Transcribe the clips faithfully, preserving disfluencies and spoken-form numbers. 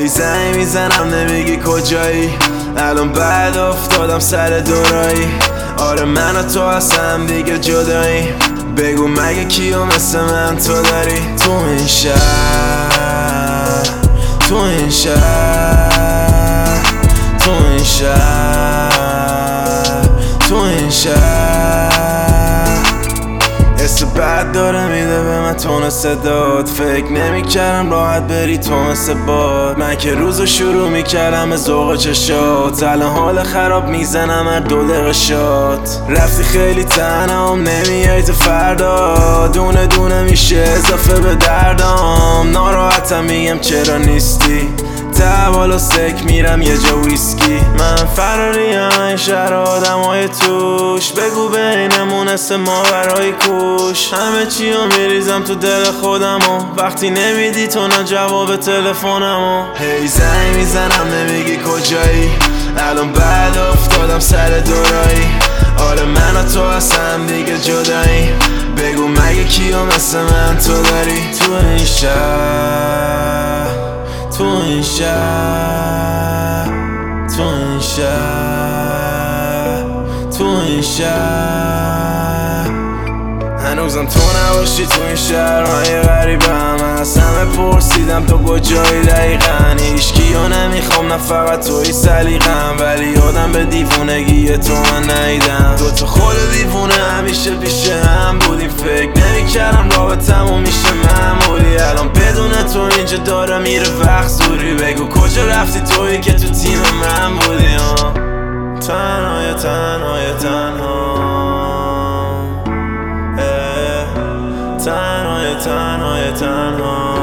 هی زنگ میزنم نمیگی کجایی، الان بعد افتادم سر دورایی. آره من و تو هستم دیگه جدایی، بگو مگه کیو مثل من تو داری. تو این شهر، تو این شهر، تو این شهر، تو این شهر حس بد داره میده به من تون صدات. فکر نمیکردم راحت بری تو مثل باد. من که روزو شروع میکردم به ذوق چشات، الان حال خراب میزنم هر دو دقیقه شات. رفتی خیلی تنهام نمیای تو فردا، دونه دونه میشه اضافه به دردام. ناراحتم میگم چرا نیستی، تحوال و سک میرم یه جا ویسکی. من فراریم این شهر آدم های توش، بگو بینمون اسم ما برای کوش. همه چی رو میریزم تو دل خودمو، وقتی نمیدی تو نه جواب تلفنمو. هی زنگ میزنم نمیگی کجایی، الان بعد افتادم سر دورایی. آره من و تو هستم دیگه جدایی، بگو مگه کیو مثل من تو داری. تو این شهر، تو این شهر، تو این شهر، تو این شهر هنوزم تو نباشی تو این شهرهای غریبه. همه از همه پرسیدم تو کجایی دقیقا، هیچکیو نمیخوام نه فقط توی سلیقم، ولی یادم به دیوونگی تو من نیدم. دوتا خود دیوونه همیشه پیش هم بودیم، فکر نمیکردم رابطمون میشه معمولی. الان بدون تو اینجا داره میره وقت زوری، بگو کجا رفتی تویی که تو تیم من بودی. تنهای تنهای تنها، تنهای تنهای تنها.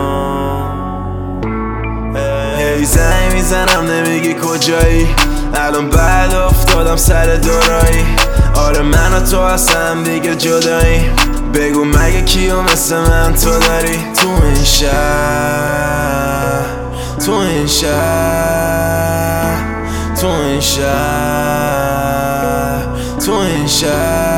هی زنگ میزنم نمیگی کجایی، الان بعد افتادم سر دورایی. آره من و تو هستم دیگه جدایی، بگو مگه کیو مثل من تو داری. تو این شهر، تو این شهر، تو این شهر، تو این شهر